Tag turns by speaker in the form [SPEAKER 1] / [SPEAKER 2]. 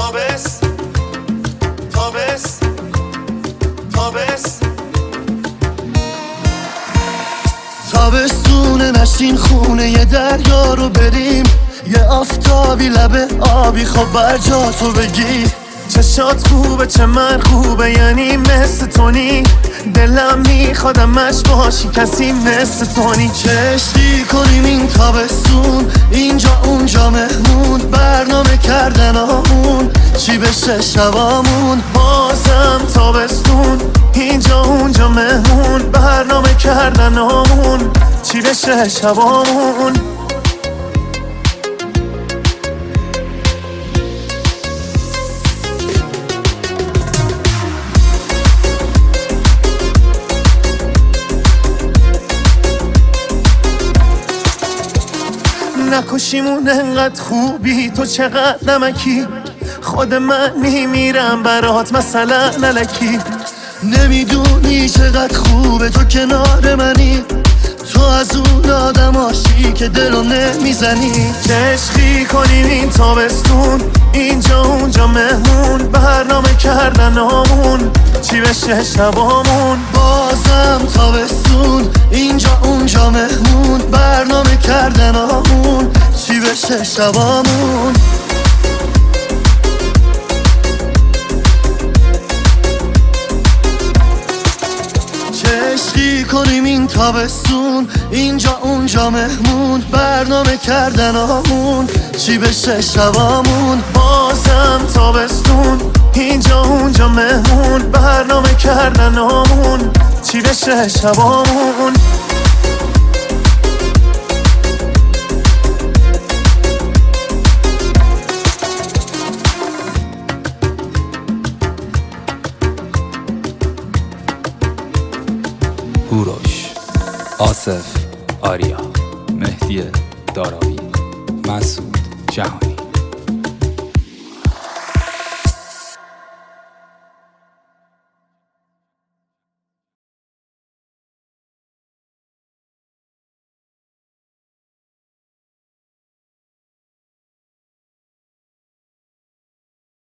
[SPEAKER 1] تابستونه نشین خونه یه دریا رو بریم، یه آفتابی لبه آبی خب بر جا تو بگی.
[SPEAKER 2] چشات خوبه چه من خوبه، یعنی مثل تونی، دلم میخوادمش باشی کسی مثل تونی.
[SPEAKER 1] چشتی کنیم این تابستون، اینجا اونجا مهمون، برنامه کردن آمون چی بشه شبامون.
[SPEAKER 2] بازم تابستون، اینجا اونجا مهمون، برنامه کردن آمون چی بشه شبامون. نکشیمون انقدر خوبی، تو چقدر نمکی، خود من میمیرم برات مثلا نلکی.
[SPEAKER 1] نمیدونی چقدر خوبه تو کنار منی، تو از اون آدماشی که دلو نمیزنی.
[SPEAKER 2] عشقی کنیم این تابستون، اینجا اونجا مهمون، برنامه کردن آمون چی بشه شبامون.
[SPEAKER 1] بازم تابستون، اینجا اونجا مهمون، برنامه کردن آمون چی بشه شبامون. عشقی کنیم این تابستون، اینجا اونجا مهمون، برنامه کردن آمون چی بشه شبامون.
[SPEAKER 2] بازم تابستون، اینجا اونجا مهمون، برنامه کردن آمون چی بشه شبامون.
[SPEAKER 3] هوروش، آصف، آریا، مهدی داراوی، مسعود جهانی.